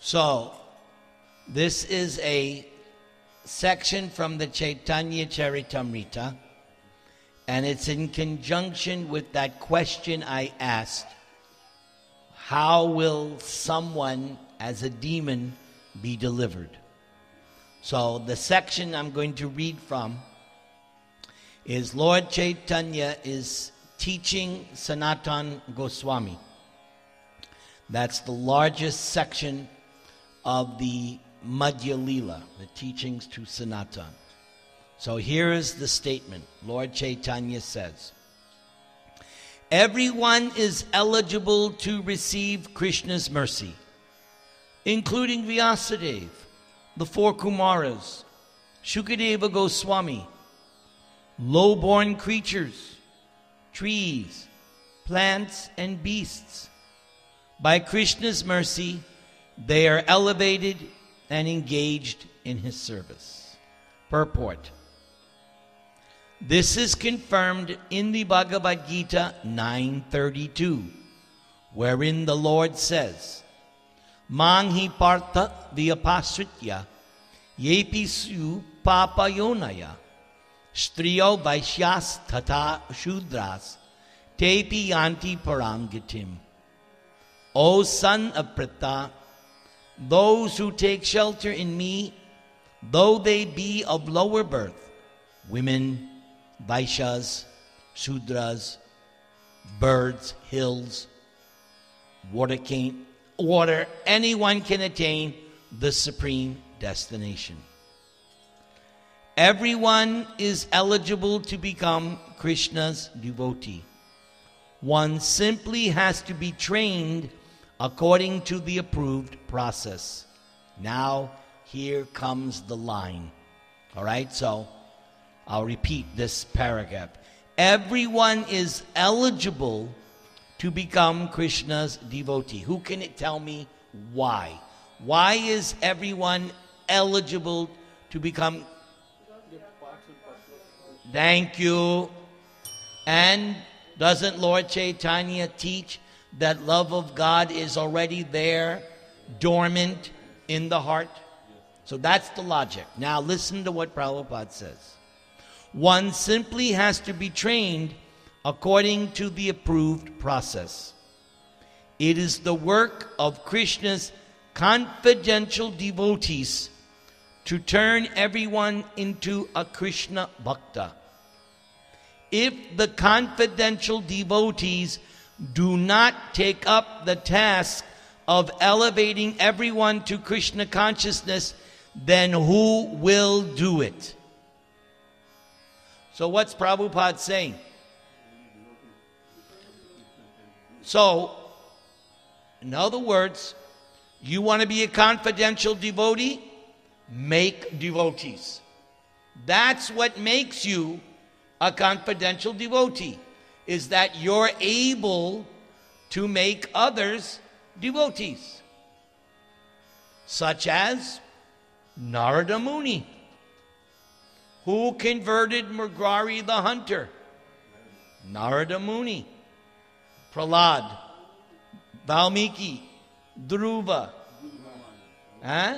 So, this is a section from the Chaitanya Charitamrita, and it's in conjunction with that question I asked: how will someone as a demon be delivered? So the section I'm going to read from is Lord Chaitanya is teaching Sanatan Goswami. That's the largest section of the Madhya Lila, the teachings to Sanatan. So here is the statement. Lord Chaitanya says, everyone is eligible to receive Krishna's mercy, including Vyasadeva, the four Kumaras, Shukadeva Goswami, low-born creatures, trees, plants, and beasts. By Krishna's mercy, they are elevated and engaged in his service. Purport. This is confirmed in the Bhagavad Gita 9:32, wherein the Lord says, Manghi partha vyapasritya yepisu papayonaya striyo vaishyas tata shudras tepi yanti parangitim. O son of Pritha, those who take shelter in me, though they be of lower birth, women, Vaishyas, Shudras, birds, hills, water, anyone can attain the supreme destination. Everyone is eligible to become Krishna's devotee. One simply has to be trained according to the approved process. Now, here comes the line. All right, so I'll repeat this paragraph. Everyone is eligible to become Krishna's devotee. Who can tell me why? Why is everyone eligible to become? Thank you. And doesn't Lord Chaitanya teach that love of God is already there, dormant in the heart? So that's the logic. Now listen to what Prabhupada says. One simply has to be trained according to the approved process. It is the work of Krishna's confidential devotees to turn everyone into a Krishna Bhakta. If the confidential devotees do not take up the task of elevating everyone to Krishna consciousness, then who will do it? So what's Prabhupada saying? So, in other words, you want to be a confidential devotee? Make devotees. That's what makes you a confidential devotee, is that you're able to make others devotees. Such as Narada Muni, who converted Mrigari the hunter. Narada Muni, Prahlad, Valmiki, Dhruva. Huh?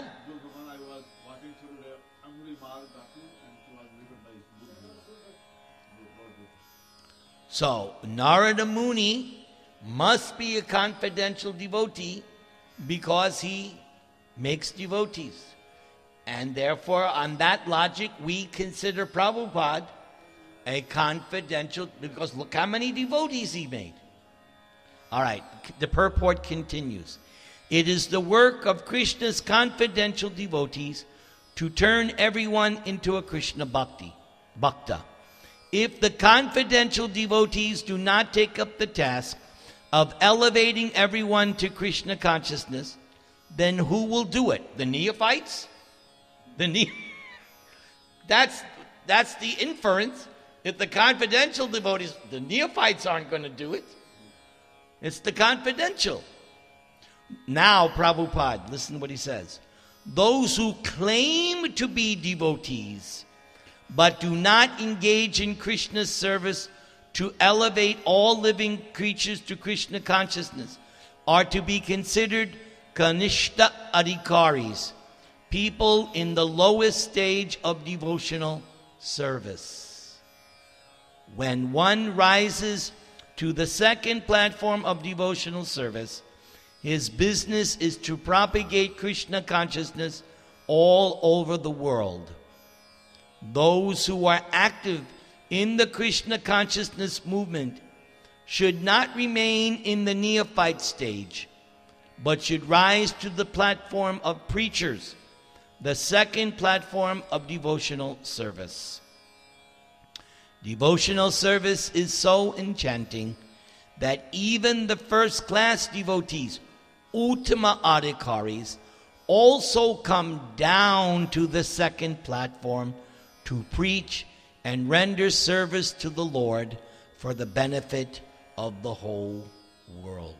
So, Narada Muni must be a confidential devotee because he makes devotees. And therefore, on that logic, we consider Prabhupada a confidential, because look how many devotees he made. All right, the purport continues. It is the work of Krishna's confidential devotees to turn everyone into a Krishna Bhakta. If the confidential devotees do not take up the task of elevating everyone to Krishna consciousness, then who will do it? The neophytes? That's the inference. If the confidential devotees, the neophytes aren't going to do it. It's the confidential. Now, Prabhupada, listen to what he says. Those who claim to be devotees but do not engage in Krishna's service to elevate all living creatures to Krishna consciousness are to be considered Kanishta Adhikaris, people in the lowest stage of devotional service. When one rises to the second platform of devotional service, his business is to propagate Krishna consciousness all over the world. Those who are active in the Krishna consciousness movement should not remain in the neophyte stage, but should rise to the platform of preachers, the second platform of devotional service. Devotional service is so enchanting that even the first-class devotees, Uttama Adhikaris, also come down to the second platform to preach and render service to the Lord for the benefit of the whole world.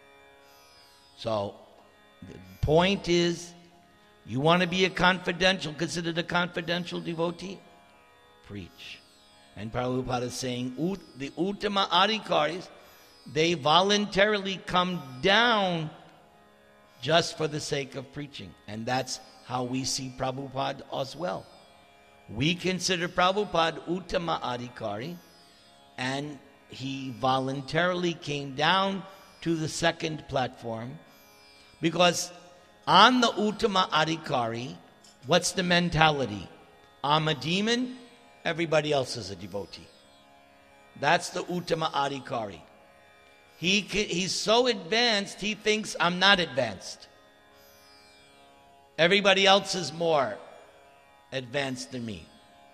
So, the point is, you want to be considered a confidential devotee? Preach. And Prabhupada is saying, the Uttama Adhikaris, they voluntarily come down just for the sake of preaching. And that's how we see Prabhupada as well. We consider Prabhupada Uttama Adhikari, and he voluntarily came down to the second platform, because on the Uttama Adhikari, what's the mentality? I'm a demon, everybody else is a devotee. That's the Uttama Adhikari. He's so advanced, he thinks I'm not advanced. Everybody else is more advanced than me.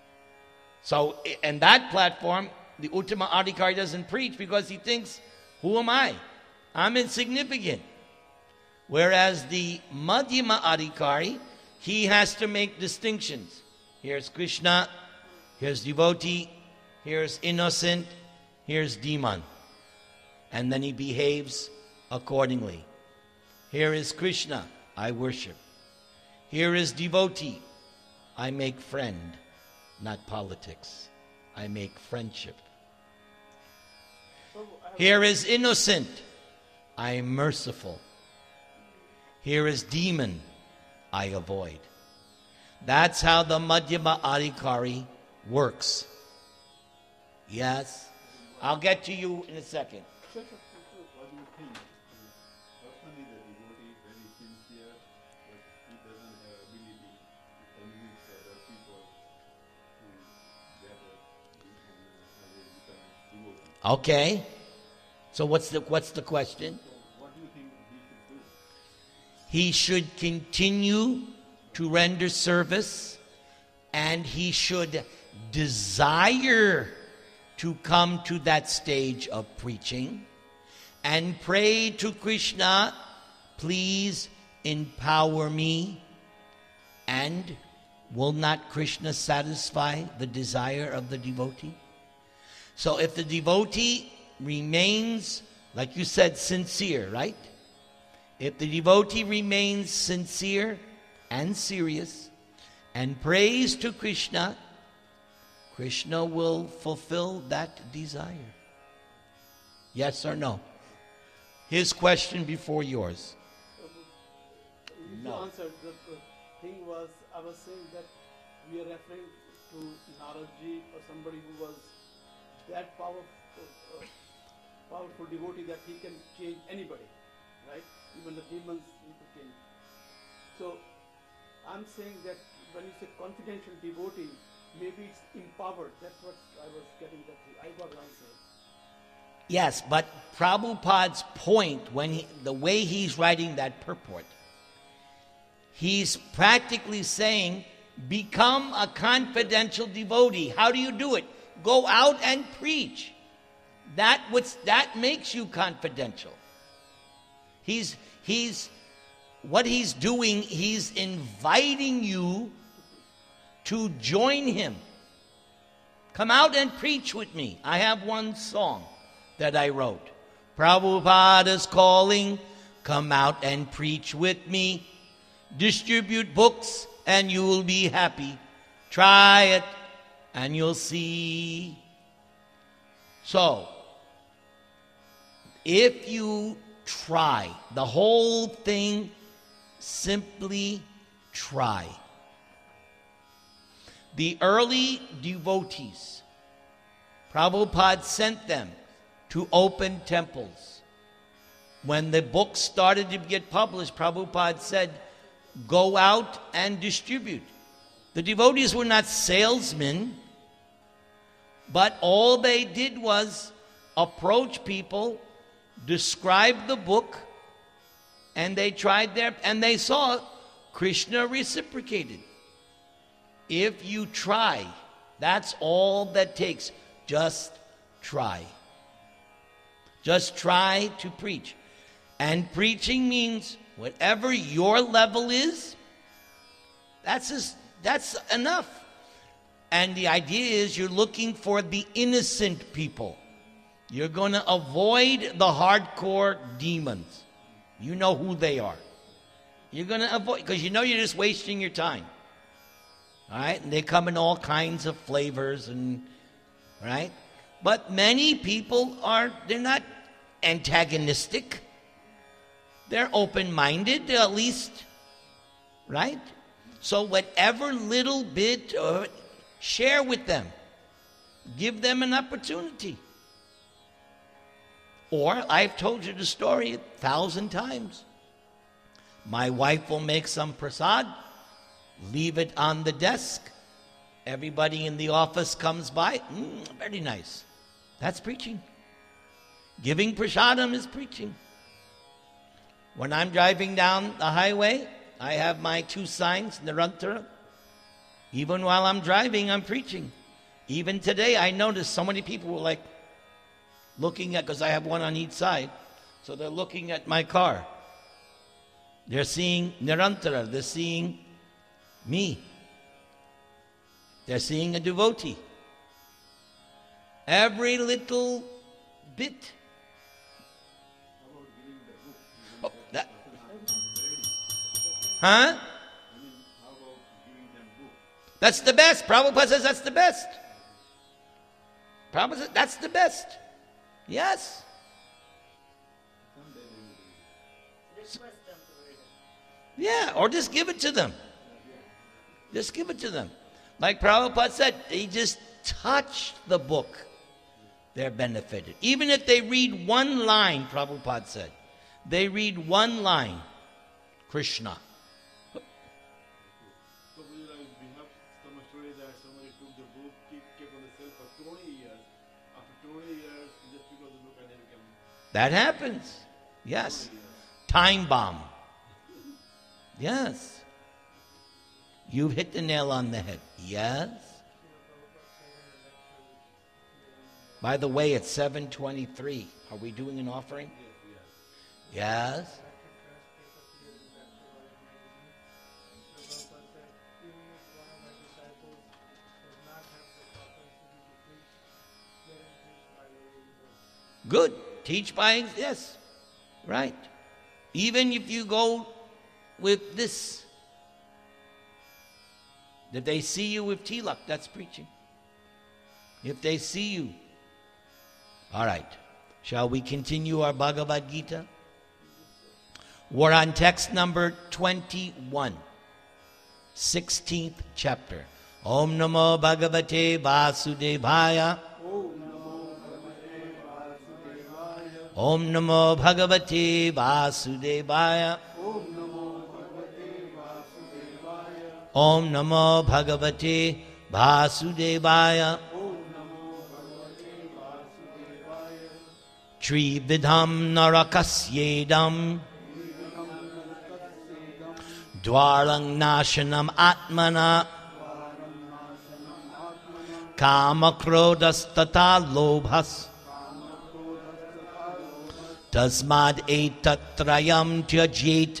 So, in that platform, the Uttama Adhikari doesn't preach because he thinks, who am I? I'm insignificant. Whereas the Madhyama Adhikari, he has to make distinctions. Here's Krishna, here's devotee, here's innocent, here's demon. And then he behaves accordingly. Here is Krishna, I worship. Here is devotee, I make friend, not politics. I make friendship. Here is innocent, I am merciful. Here is demon, I avoid. That's how the Madhyama Adhikari works. Yes? I'll get to you in a second. What do you think? Personally, the devotee is very sincere, but he doesn't have ability to convince other people to get a devotee. Okay. So what's the question? So what do you think he should do? He should continue to render service, and he should desire to come to that stage of preaching and pray to Krishna, please empower me. And will not Krishna satisfy the desire of the devotee? So if the devotee remains, like you said, sincere, right? If the devotee remains sincere and serious and prays to Krishna, Krishna will fulfill that desire. Yes or no? His question before yours. You No. answered. The thing was, I was saying that we are referring to Naradji or somebody who was that powerful devotee that he can change anybody, right? Even the demons he could change. So I'm saying that when you say confidential devotee, maybe it's empowered. That's what I was getting that. I got an answer. Yes, but Prabhupada's point, the way he's writing that purport, he's practically saying, become a confidential devotee. How do you do it? Go out and preach. That makes you confidential. What he's doing, he's inviting you to join him. Come out and preach with me. I have one song that I wrote. Prabhupada's calling, come out and preach with me. Distribute books and you'll be happy. Try it and you'll see. So, if you try, the whole thing Simply try. The early devotees, Prabhupada sent them to open temples. When the books started to get published, Prabhupada said, go out and distribute. The devotees were not salesmen, but all they did was approach people, describe the book, and they tried and they saw Krishna reciprocated. If you try, that's all that takes. Just try. Just try to preach. And preaching means whatever your level is, that's enough. And the idea is you're looking for the innocent people. You're going to avoid the hardcore demons. You know who they are. You're going to avoid, because you know you're just wasting your time. All right? And they come in all kinds of flavors, and right? But many people they're not antagonistic. They're open-minded, at least, right? So whatever little bit, share with them. Give them an opportunity. Or, I've told you the story 1,000 times. My wife will make some prasad, leave it on the desk. Everybody in the office comes by. Very nice. That's preaching. Giving prasadam is preaching. When I'm driving down the highway, I have my 2 signs, Nirantara. Even while I'm driving, I'm preaching. Even today, I noticed so many people were like looking at, because I have one on each side, so they're looking at my car. They're seeing Nirantara. They're seeing me. They're seeing a devotee. Every little bit. Oh, that. Huh? That's the best. Prabhupada says that's the best. Prabhupada says that's the best. Yes. Yeah, or just give it to them. Just give it to them. Like Prabhupada said, they just touch the book. They're benefited. Even if they read one line, Prabhupada said, they read one line, Krishna. So we have some story that somebody took the book, kept on the shelf for 20 years. After 20 years, just because the book and then became... That happens. Yes. Time bomb. Yes. You've hit the nail on the head. Yes. By the way, it's 7:23. Are we doing an offering? Yes. Good. Teach by, yes. Right. Even if you go with this, if they see you with tilak, that's preaching. If they see you. All right. Shall we continue our Bhagavad Gita? We're on text number 21, 16th chapter. Om Namo Bhagavate Vasudevaya. Om Namo Bhagavate Vasudevaya. Om Namo Bhagavate Vasudevaya. Trividham narakasyedam dwarang nashanam atmana kamakrodas tata lobhas tasmad etatrayam tyajit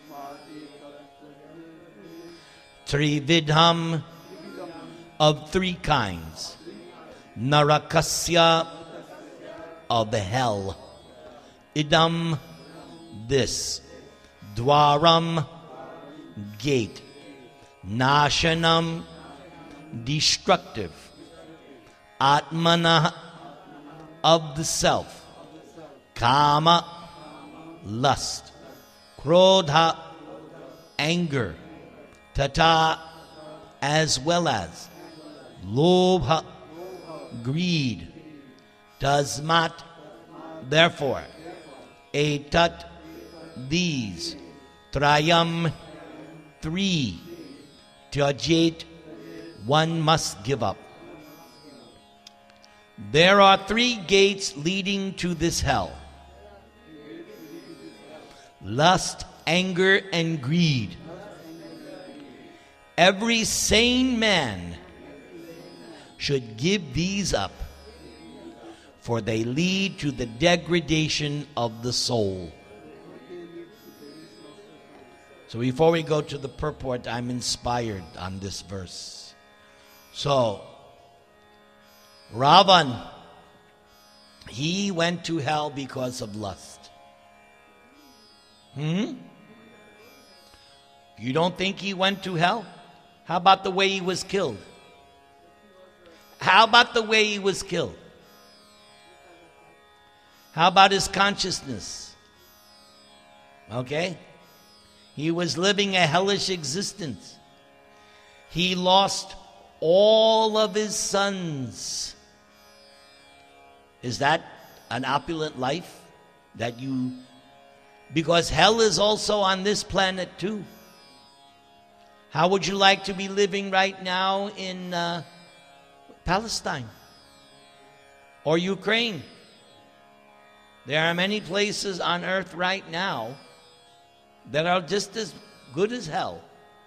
Trividham, of 3 kinds. Narakasya, of the hell. Idam, this. Dwaram, gate. Nashanam, destructive. Atmana, of the self. Kama, lust. Krodha, anger, tata, as well as lobha, greed, tasmat, therefore, etat, these, trayam, three, tyajet, one must give up. There are three gates leading to this hell: lust, anger, and greed. Every sane man should give these up, for they lead to the degradation of the soul. So before we go to the purport, I'm inspired on this verse. So, Ravan, he went to hell because of lust. You don't think he went to hell? How about the way he was killed? How about the way he was killed? How about his consciousness? Okay? He was living a hellish existence. He lost all of his sons. Is that an opulent life? Because hell is also on this planet too. How would you like to be living right now in Palestine or Ukraine? There are many places on earth right now that are just as good as hell.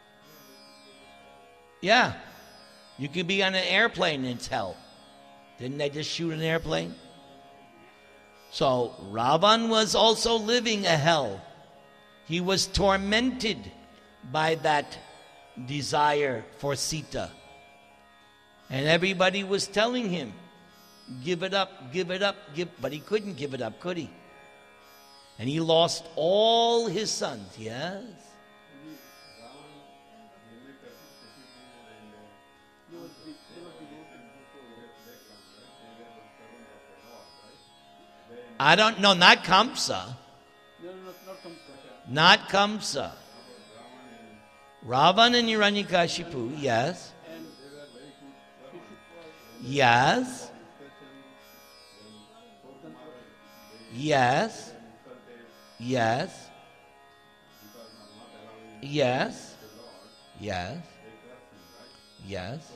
Yeah. You could be on an airplane and it's hell. Didn't they just shoot an airplane? So Ravan was also living a hell. He was tormented by that desire for Sita. And everybody was telling him, give it up, but he couldn't give it up, could he? And he lost all his sons, yes. I don't know, not Kamsa. No, not Kamsa. Not Kamsa. Ravan and Hiranyakashipu, yes. And Yes. Yes. Yes. Yes. Yes. Yes.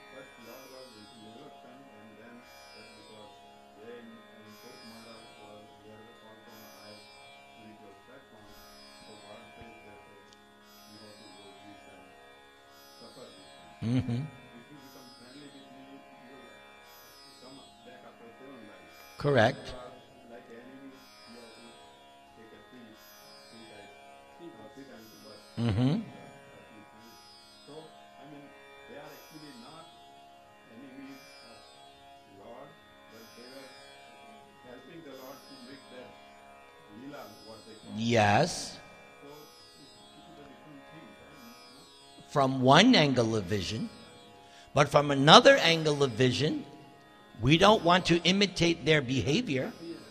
Mm-hmm. Correct. Mm-hmm. So, I mean, they are actually not enemies of Lord, but they were helping the Lord to make that lila, what they call it. Yes. So, it's a different thing, right? From one angle of vision, but from another angle of vision, we don't want to imitate their behavior.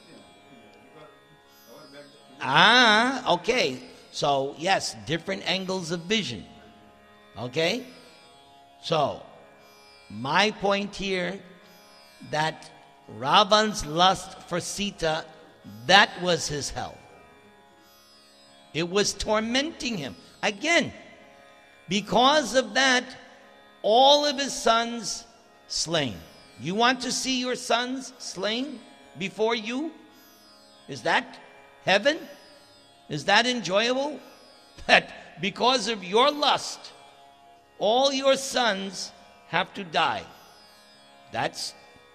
Okay. So, yes, different angles of vision. Okay? So, my point here, that Ravan's lust for Sita, that was his hell. It was tormenting him. Again, because of that, all of his sons slain. You want to see your sons slain before you? Is that heaven? Is that enjoyable? That because of your lust, all your sons have to die. That's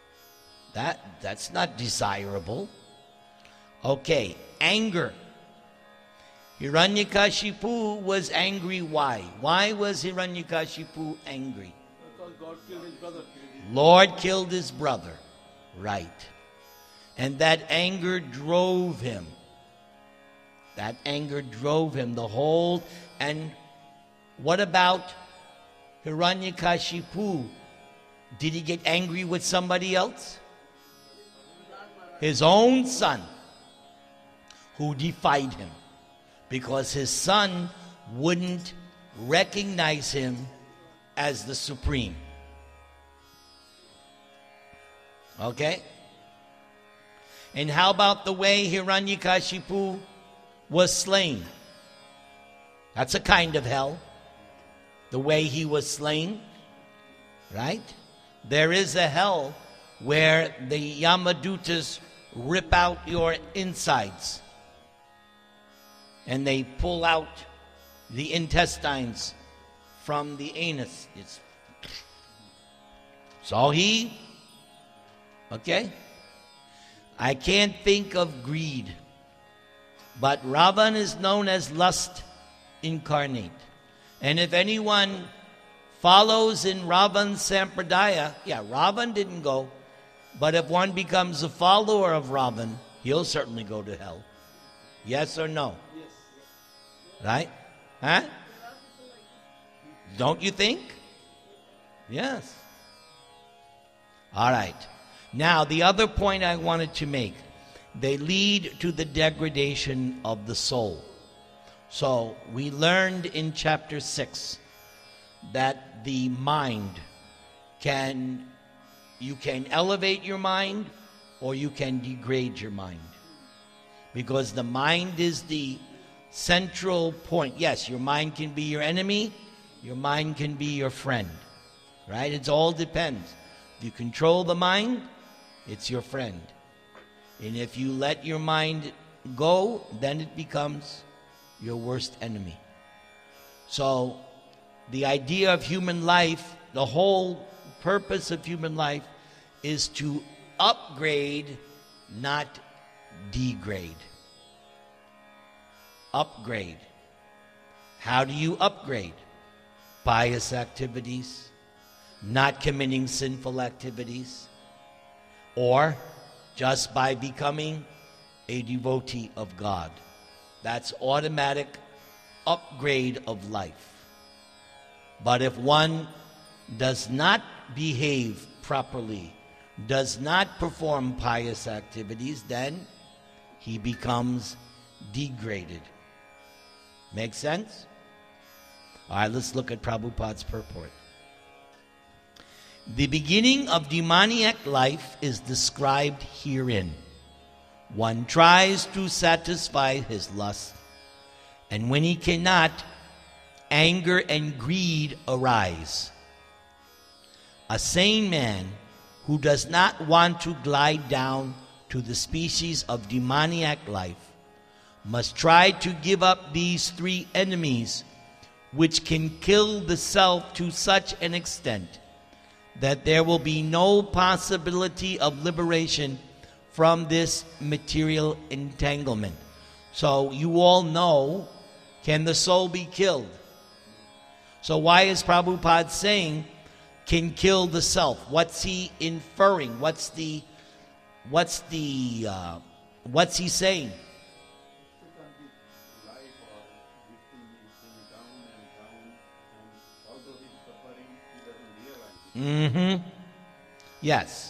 not desirable. Okay, anger. Hiranyakashipu was angry. Why? Why was Hiranyakashipu angry? because God killed his brother. Lord killed his brother. Right. And that anger drove him. That anger drove him the whole. And what about Hiranyakashipu? Did he get angry with somebody else? His own son, who defied him. Because his son wouldn't recognize him as the supreme. Okay? And how about the way Hiranyakashipu was slain? That's a kind of hell. The way he was slain. Right? There is a hell where the Yamadutas rip out your insides. And they pull out the intestines from the anus. So he, okay? I can't think of greed, but Ravan is known as lust incarnate. And if anyone follows in Ravan's Sampradaya, Ravan didn't go, but if one becomes a follower of Ravan, he'll certainly go to hell. Yes or no? Yes. Right? Huh? Don't you think? Yes. All right. Now, the other point I wanted to make, they lead to the degradation of the soul. So, we learned in chapter 6 that the mind you can elevate your mind or you can degrade your mind. Because the mind is the central point. Yes, your mind can be your enemy, your mind can be your friend. Right? It all depends. If you control the mind, it's your friend. And if you let your mind go, then it becomes your worst enemy. So, the idea of human life, the whole purpose of human life is to upgrade, not degrade. Upgrade. How do you upgrade? Pious activities, not committing sinful activities, or just by becoming a devotee of God. That's automatic upgrade of life. But if one does not behave properly, does not perform pious activities, then he becomes degraded. Make sense? All right, let's look at Prabhupada's purport. The beginning of demoniac life is described herein. One tries to satisfy his lust, and when he cannot, anger and greed arise. A sane man who does not want to glide down to the species of demoniac life must try to give up these three enemies, which can kill the self to such an extent that there will be no possibility of liberation from this material entanglement. So you all know, can the soul be killed? So why is Prabhupada saying can kill the self? What's he inferring? What's he saying? Life or drifting down and down, and although he's suffering, he doesn't realize it. Mm-hmm. Yes.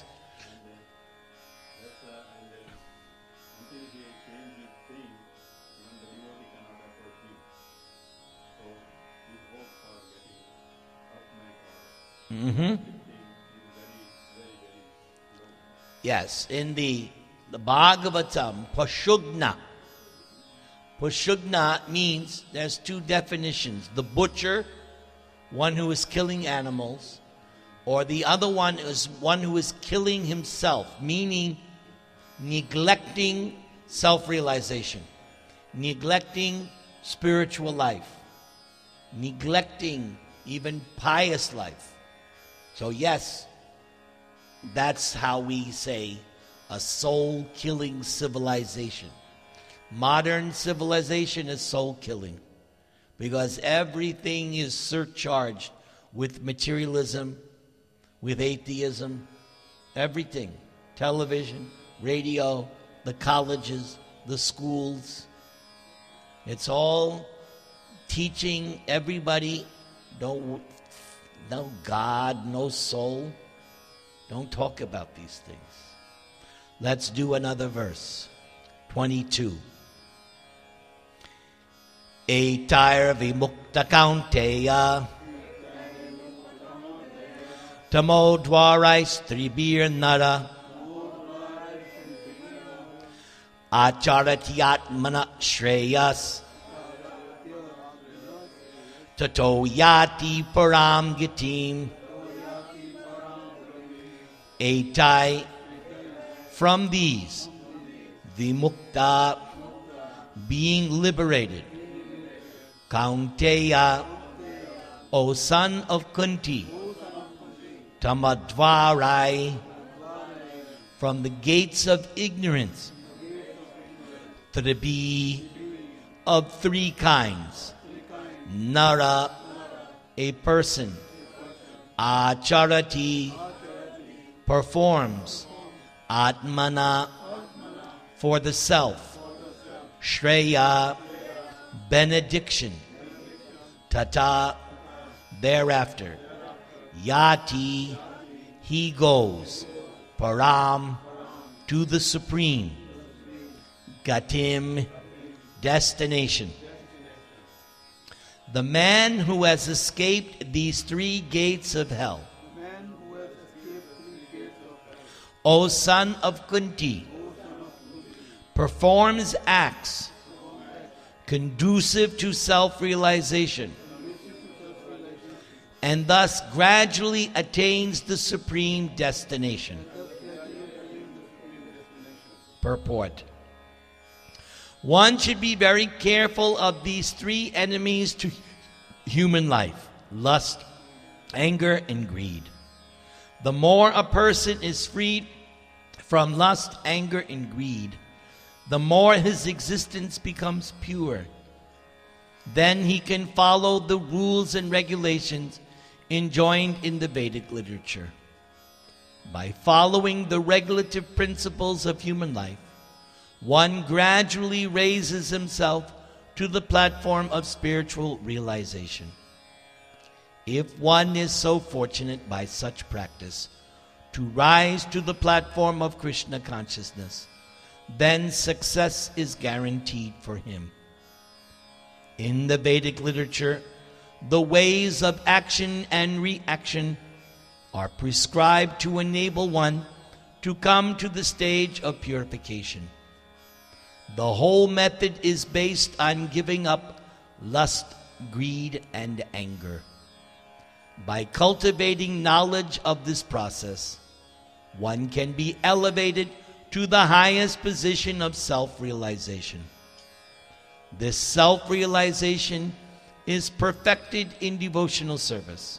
Until he changes his thing, even the devotee cannot approach him. So his hope for getting upright or Mm-hmm. lifting is very, very, very low. Yes. In the Bhagavatam, Pashugna. Pashugna means, there's two definitions. The butcher, one who is killing animals, or the other one is one who is killing himself, meaning neglecting self-realization, neglecting spiritual life, neglecting even pious life. So yes, that's how we say a soul-killing civilization. Modern civilization is soul-killing because everything is surcharged with materialism, with atheism, everything. Television, radio, the colleges, the schools. It's all teaching everybody no God, no soul. Don't talk about these things. Let's do another verse. 22. Etar vimukta kaunteya Tamo dwarai stribir nara Acharatiatmana shreyas Tato yati param gitim Etai. From these, vimukta, being liberated, Kaunteya, O son of Kunti, Tamadvarai, from the gates of ignorance, Tribi, of three kinds, Nara, a person, Acharati, performs, Atmana, for the self, Shreya, benediction, Tata, thereafter, Yati, he goes, Param, to the supreme, Gatim, destination. The man who has escaped these three gates of hell, O son of Kunti, performs acts conducive to self-realization and thus gradually attains the supreme destination. Purport. One should be very careful of these three enemies to human life: lust, anger, and greed. The more a person is freed from lust, anger, and greed, the more his existence becomes pure. Then he can follow the rules and regulations enjoined in the Vedic literature. By following the regulative principles of human life, one gradually raises himself to the platform of spiritual realization. If one is so fortunate by such practice to rise to the platform of Krishna consciousness, then success is guaranteed for him. In the Vedic literature, the ways of action and reaction are prescribed to enable one to come to the stage of purification. The whole method is based on giving up lust, greed, and anger. By cultivating knowledge of this process, one can be elevated to the highest position of self-realization. This self-realization is perfected in devotional service.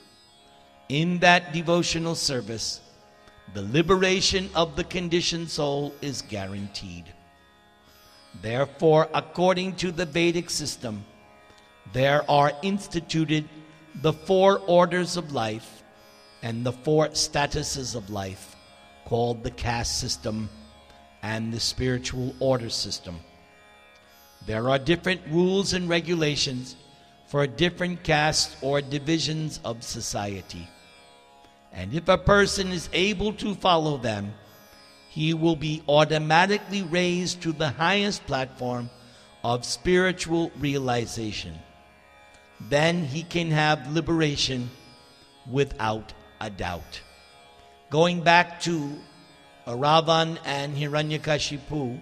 In that devotional service, the liberation of the conditioned soul is guaranteed. Therefore, according to the Vedic system, there are instituted the 4 orders of life and the 4 statuses of life, called the caste system and the spiritual order system. There are different rules and regulations for different castes or divisions of society. And if a person is able to follow them, he will be automatically raised to the highest platform of spiritual realization. Then he can have liberation without a doubt. Going back to Ravan and Hiranyakashipu,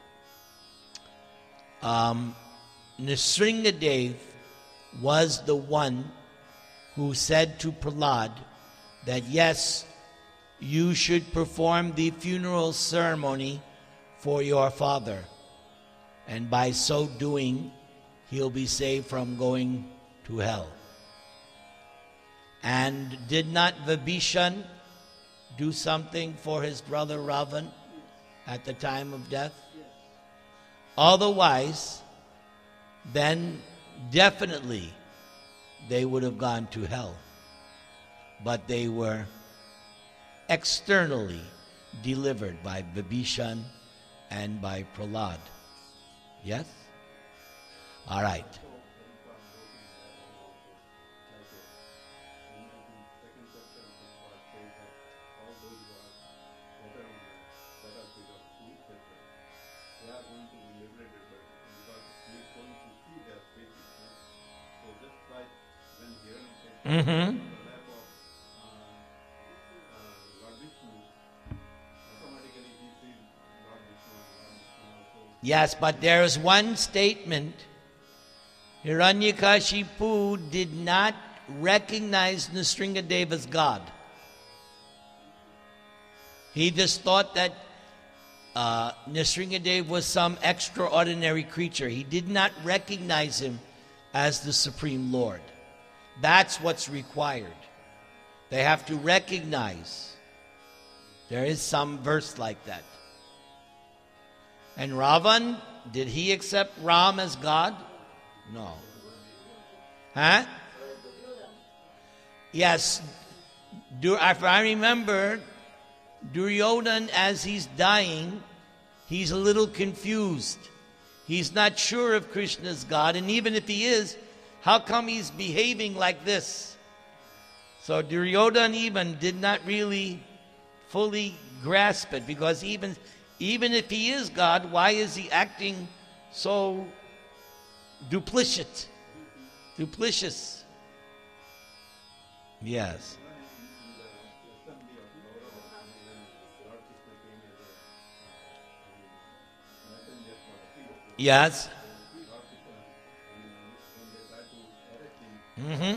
Nrsingadev was the one who said to Prahlad that yes, you should perform the funeral ceremony for your father, and by so doing he'll be saved from going to hell. And did not Vibhishan do something for his brother Ravan at the time of death? Otherwise, then definitely they would have gone to hell. But they were externally delivered by Vibhishan and by Prahlad. Yes? All right. They are going to be liberated, but because he is going to see their Mm-hmm. lap of Lord Vishnu, automatically he sees Lord Vishnu also. Yes, but there is one statement. Hiranyakashipu did not recognize Nrsingadev as God. He just thought that Nrsingadev was some extraordinary creature. He did not recognize him as the Supreme Lord. That's what's required. They have to recognize. There is some verse like that. And Ravan, did he accept Ram as God? No. Huh? Yes. If I remember, Duryodhan, as he's dying, he's a little confused. He's not sure if Krishna is God, and even if he is, how come he's behaving like this? So Duryodhan even did not really fully grasp it, because even if he is God, why is he acting so duplicitous? Yes. Yes. Mm-hmm.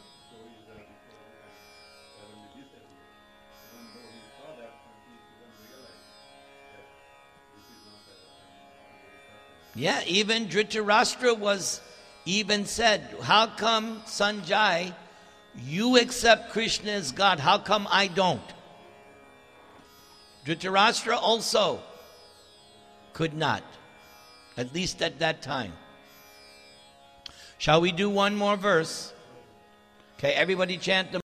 Yeah, even Dhritarashtra was even said, how come, Sanjay, you accept Krishna as God? How come I don't? Dhritarashtra also could not, at least at that time. Shall we do one more verse? Okay, everybody chant the